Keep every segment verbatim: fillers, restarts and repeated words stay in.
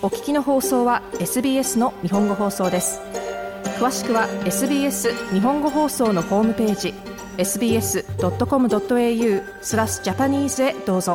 お聞きの放送は エスビーエス の日本語放送です。詳しくは エスビーエス 日本語放送のホームページ エスビーエスドットコムドットエーユー スラスジャパニーズへどうぞ。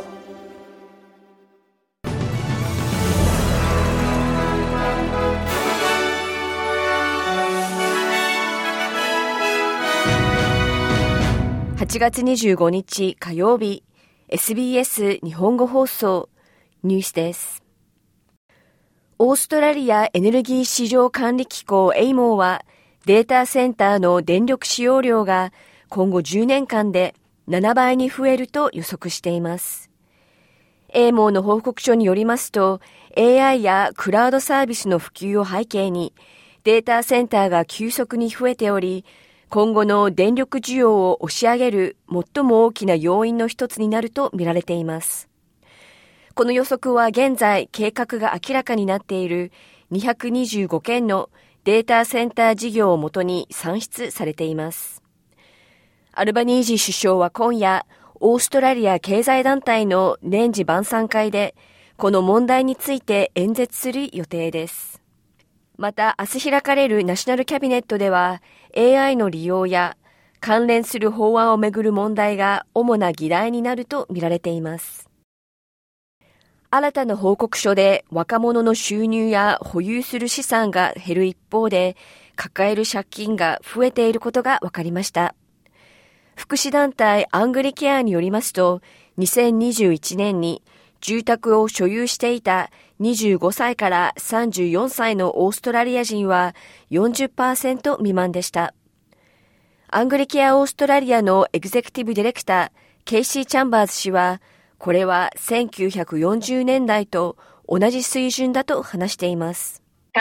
はちがつにじゅうごにち火曜日、 エスビーエス 日本語放送ニュースです。オーストラリアエネルギー市場管理機構 エーエムオー はデータセンターの電力使用量が今後じゅうねんかんでななばいに増えると予測しています。 エーエムオー の報告書によりますと、 エーアイ やクラウドサービスの普及を背景にデータセンターが急速に増えており、今後の電力需要を押し上げる最も大きな要因の一つになると見られています。この予測は現在計画が明らかになっているにひゃくにじゅうごけんのデータセンター事業をもとに算出されています。アルバニージー首相は今夜、オーストラリア経済団体の年次晩餐会でこの問題について演説する予定です。また明日開かれるナショナルキャビネットでは エーアイ の利用や関連する法案をめぐる問題が主な議題になると見られています。新たな報告書で若者の収入や保有する資産が減る一方で、抱える借金が増えていることが分かりました。福祉団体アングリケアによりますと、にせんにじゅういちねんに住宅を所有していたにじゅうごさいからさんじゅうよんさいのオーストラリア人は よんじゅっパーセント 未満でした。アングリケアオーストラリアのエグゼクティブディレクターケイシー・チャンバーズ氏は、これはせんきゅうひゃくよんじゅうねんだいと同じ水準だと話しています。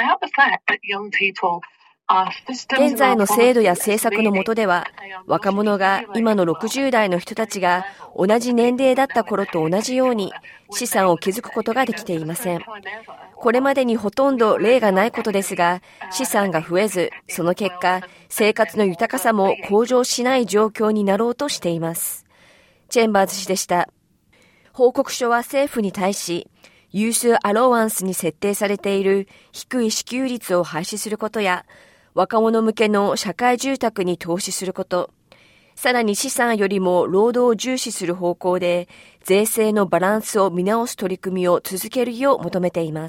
現在の制度や政策の下では、若者が今のろくじゅうだいの人たちが同じ年齢だった頃と同じように資産を築くことができていません。これまでにほとんど例がないことですが、資産が増えず、その結果、生活の豊かさも向上しない状況になろうとしています。チェンバーズ氏でした。報告書は政府に対し、ユースアローワンスに設定されている低い支給率を廃止することや、若者向けの社会住宅に投資すること、さらに資産よりも労働を重視する方向で、税制のバランスを見直す取り組みを続けるよう求めています。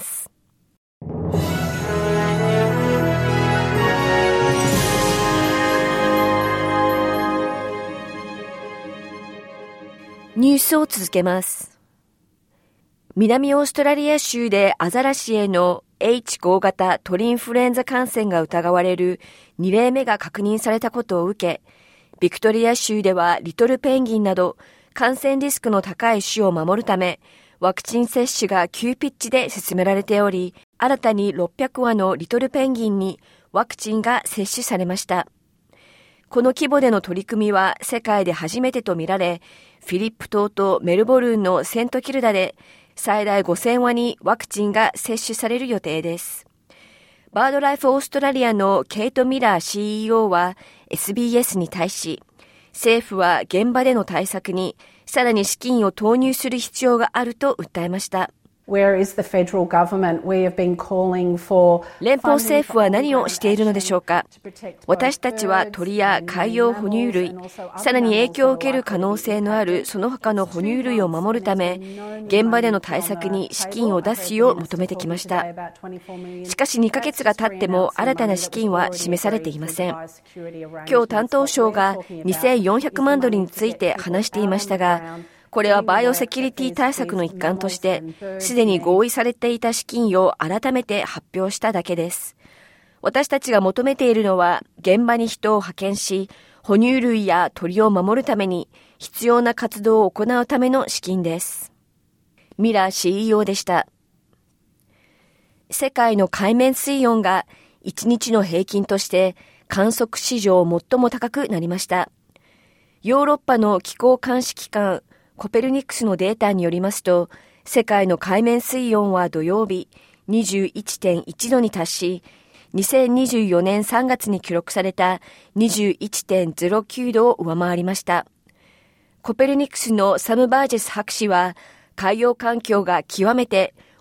ニュースを続けます。南オーストラリア州でアザラシへの エイチご 型鳥インフルエンザ感染が疑われるにれいめが確認されたことを受け、ビクトリア州ではリトルペンギンなど感染リスクの高い種を守るため、ワクチン接種が急ピッチで進められており、新たにろっぴゃくわのリトルペンギンにワクチンが接種されました。この規模での取り組みは世界で初めてとみられ、フィリップ島とメルボルンのセントキルダで最大ごせんわにワクチンが接種される予定です。バードライフオーストラリアのケイト・ミラー シーイーオー は エスビーエス に対し、政府は現場での対策にさらに資金を投入する必要があると訴えました。 Where is the federal government? We have been calling for 連邦政府は何をしているのでしょうか。私たちは鳥や海洋哺乳類、さらに影響を受ける可能性のあるその他の哺乳類を守るため、現場での対策に資金を出すよう求めてきました。しかしにかげつが経っても新たな資金は示されていません。今日担当省がにせんよんひゃくまんドルについて話していましたが、これはバイオセキュリティ対策の一環として、すでに合意されていた資金を改めて発表しただけです。私たちが求めているのは、現場に人を派遣し、哺乳類や鳥を守るために必要な活動を行うための資金です。ミラー シーイーオー でした。世界の海面水温がいちにちの平均として観測史上最も高くなりました。ヨーロッパの気候監視機関コペルニクスのデータによりますと、世界の海面水温は土曜日 にじゅういってんいちどに達し、にせんにじゅうよねんさんがつに記録された にじゅういってんゼロきゅうどを上回りました。コペルニクスのサム・バージェス博士は、海洋環境が極めて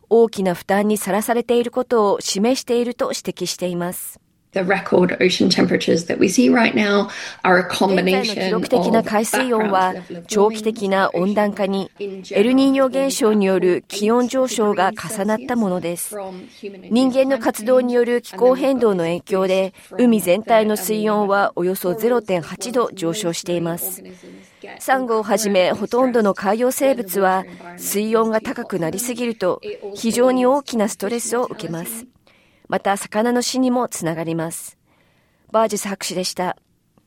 大きな負担にさらされていることを示していると指摘しています。 The record ocean temperatures that we see right now are a combination of 現在の記録的な海水温は長期的な温暖化にエルニーニョ現象による気温上昇が重なったものです。人間の活動による気候変動の影響で海全体の水温はおよそ ゼロてんはちど上昇しています。サンゴをはじめほとんどの海洋生物は水温が高くなりすぎると非常に大きなストレスを受けます。また魚の死にもつながります。バージス博士でした。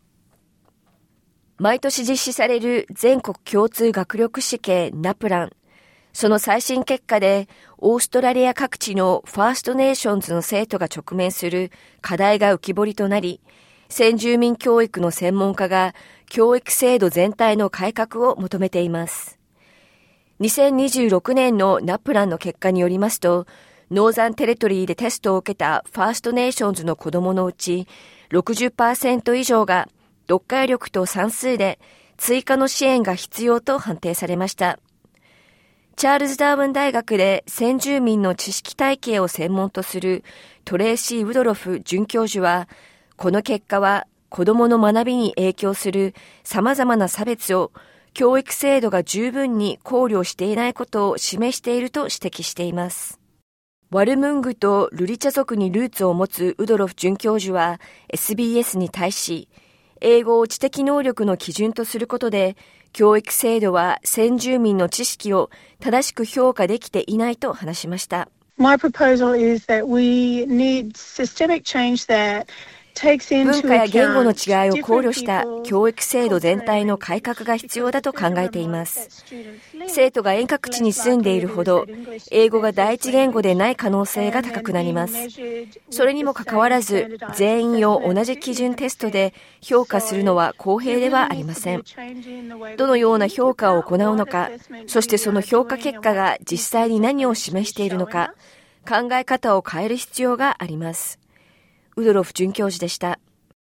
毎年実施される全国共通学力試験ナプラン。その最新結果でオーストラリア各地のファーストネーションズの生徒が直面する課題が浮き彫りとなり、先住民教育の専門家が教育制度全体の改革を求めています。にせんにじゅうろくねんのナプランの結果によりますと、ノーザンテレトリーでテストを受けたファーストネーションズの子供のうち ろくじゅっパーセント 以上が読解力と算数で追加の支援が必要と判定されました。チャールズダーウン大学で先住民の知識体系を専門とするトレーシー・ウドロフ准教授は、この結果は子供の学びに影響する様々な差別を教育制度が十分に考慮していないことを示していると指摘しています。ワルムングとルリチャ族にルーツを持つウドロフ准教授は エスビーエス に対し、英語を知的能力の基準とすることで、教育制度は先住民の知識を正しく評価できていないと話しました。 My proposal is that we need systemic change that 文化や言語の違いを考慮した教育制度全体の改革が必要だと考えています。生徒が遠隔地に住んでいるほど、英語が第一言語でない可能性が高くなります。それにもかかわらず、全員を同じ基準テストで評価するのは公平ではありません。どのような評価を行うのか、そしてその評価結果が実際に何を示しているのか、考え方を変える必要があります。ウドロフ准教授でした。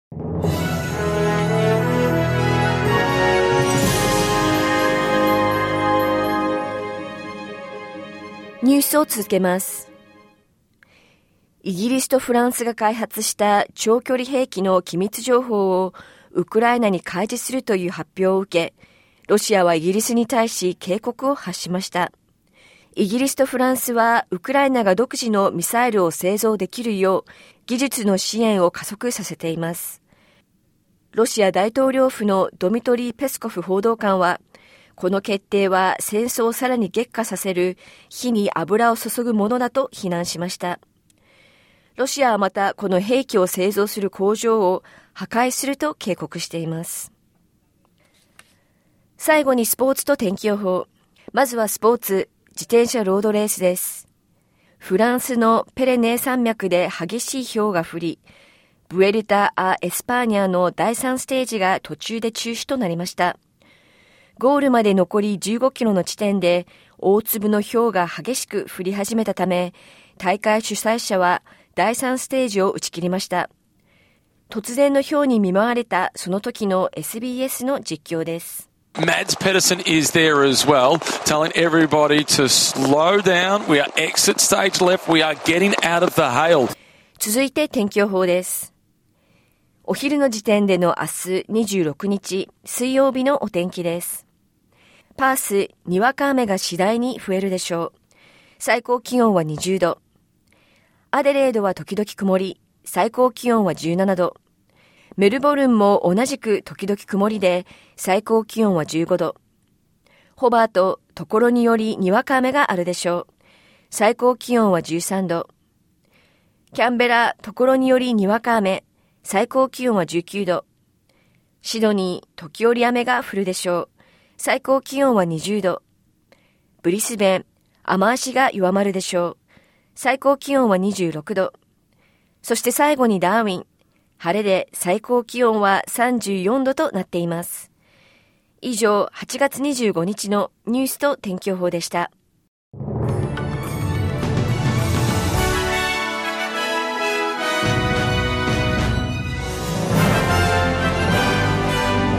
ニュースを続けます。イギリスとフランスが開発した長距離兵器の機密情報をウクライナに開示するという発表を受け、ロシアはイギリスに対し警告を発しました。イギリスとフランスはウクライナが独自のミサイルを製造できるよう技術の支援を加速させています。ロシア大統領府のドミトリー・ペスコフ報道官は、この決定は戦争をさらに激化させる火に油を注ぐものだと非難しました。ロシアはまたこの兵器を製造する工場を破壊すると警告しています。最後にスポーツと天気予報。まずはスポーツ。自転車ロードレースです。フランスのペレネー山脈で激しい氷が降り、ブエルタ・ア・エスパーニャのだいさんステージが途中で中止となりました。ゴールまで残りじゅうごキロの地点で大粒の氷が激しく降り始めたため、大会主催者はだいさんステージを打ち切りました。突然の氷に見舞われたその時の エスビーエス の実況です。 Mads Pedersen is there as well, telling everybody to slow down. We are exit stage left. We are getting out of the hail. 続いて天気予報です。お昼の時点での明日にじゅうろくにち水曜日のお天気です。パース、にわか雨が次第に増えるでしょう。最高気温はにじゅうど。アデレードは時々曇り、最高気温はじゅうななど。メルボルンも同じく時々曇りで最高気温はじゅうごど。ホバート、ところによりにわか雨があるでしょう。最高気温はじゅうさんど。キャンベラ、ところによりにわか雨、最高気温はじゅうきゅうど。シドニー、時折雨が降るでしょう。最高気温はにじゅうど。ブリスベン、雨足が弱まるでしょう。最高気温はにじゅうろくど。そして最後にダーウィン。晴れで最高気温はさんじゅうよんどとなっています。以上、はちがつにじゅうごにちのニュースと天気予報でした。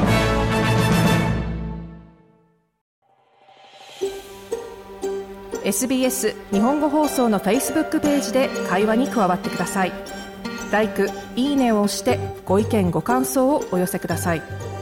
エエスビーエス 日本語放送の Facebook ページで会話に加わってください。ライク、いいねを押してご意見ご感想をお寄せください。